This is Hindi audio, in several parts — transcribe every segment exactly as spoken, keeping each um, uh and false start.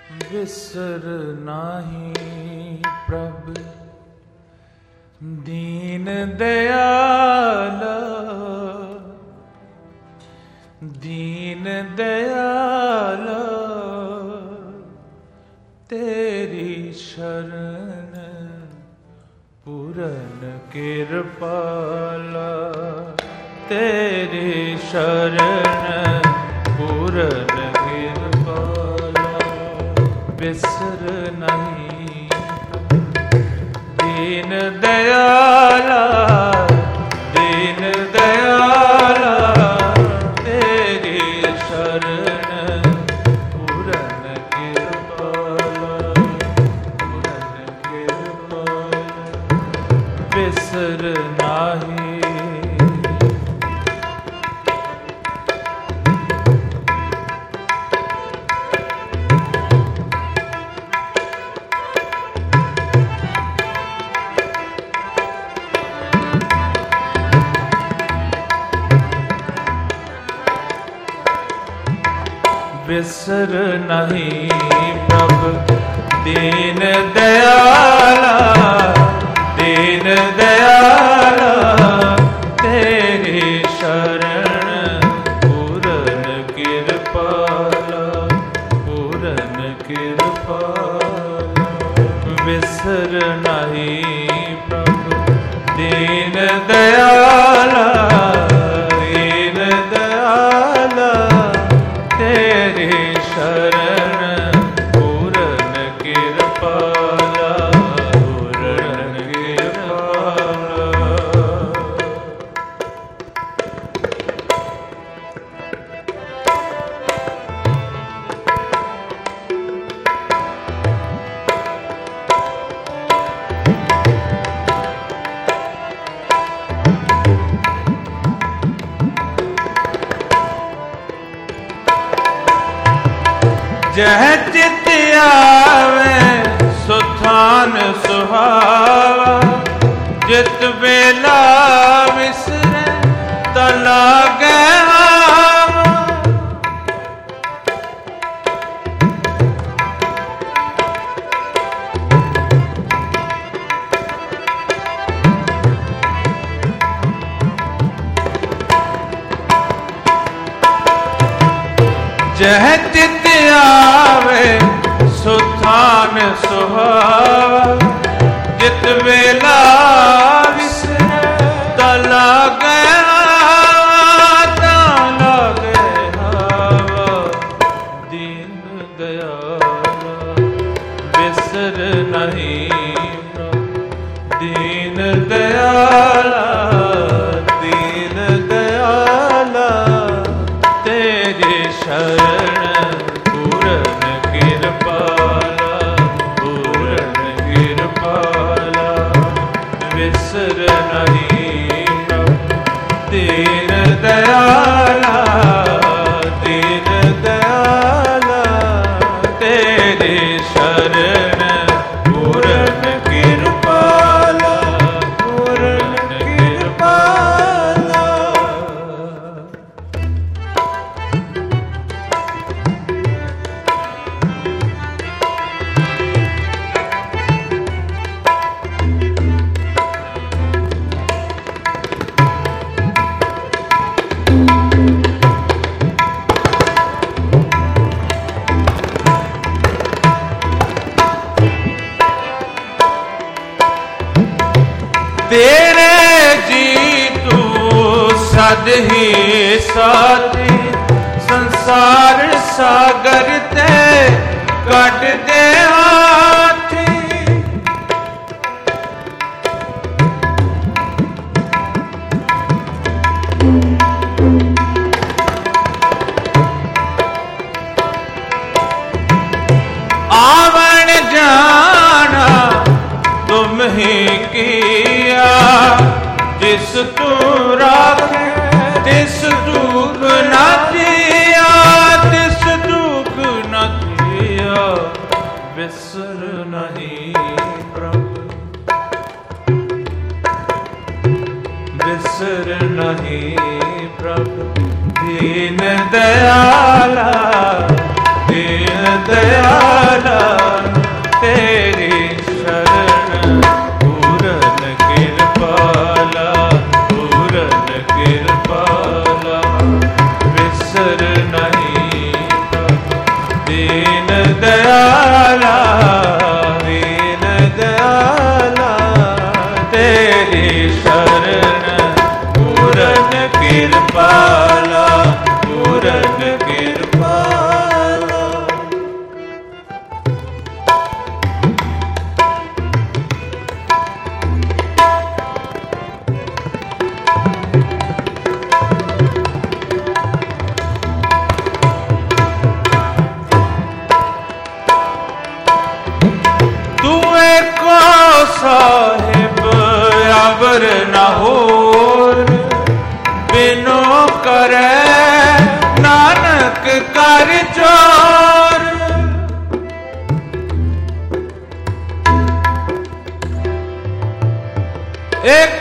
बिसर नाही प्रभ दीन दयाल, दीन दयाल तेरी शरण पूरन कृपाला, तेरी शरण पूरन कृपाला। बिसर नहीं दीन दयाला, दीन दयाला तेरी शरण पूरन कृपाला, पूरन कृपाला। बिसर नाही बिसर नहीं प्रभ दीन दयाला, दीन दयाला तेरी शरण पूरन कृपाला, पूरन कृपाला। बिसर नहीं प्रभ दीन दयाला, दीन दयाला तेरी शरण पूरन कृपाला, पूरन कृपाला। जह चित आवे सुथान सुहावा, जित बेला विसरे तला गहावा। जह चित आवे सुथान सुहावा, जित बेला विसरे तला गहावा, तला गहावा। दीन दयाला बिसर नहीं प्रभ दीन दयाला, दीन दयाला तेरी शरण पूरन कृपाला, पूरन कृपाला। बिसर नहीं प्रभ दीन दयाला, दीन दयाला तेरी शरण पूरन कृपाला, पूरन कृपाला। तेरे जी तू सद ही साथी, संसार सागर ते कट दे हाथी। आवन जाना तुम ही किया, जिस तू राखे तिस दुख न दिया, तिस दुख न दिया। बिसर नहीं प्रभ बिसर नहीं प्रभ दीन दयाला, दीन दयाला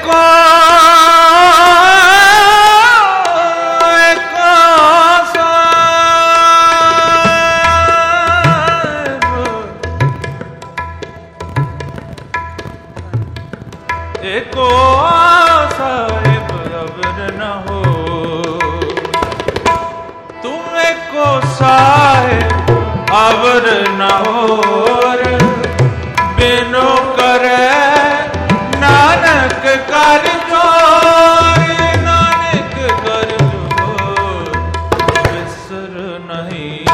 एको एको साहेब, एको साहेब अवर न हो। तुम एको साहेब अवर न होर, बिनु करे नानक कर जोर, नानक कर जोर विसर नहीं।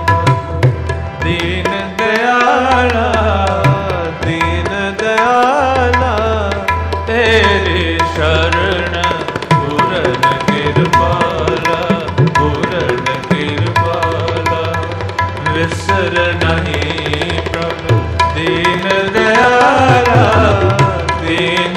दीन दयाला दीन दयाला तेरी शरण पूरन कृपाला, पूरन कृपाला विसर नहीं प्रभु। दीन दयाला दीन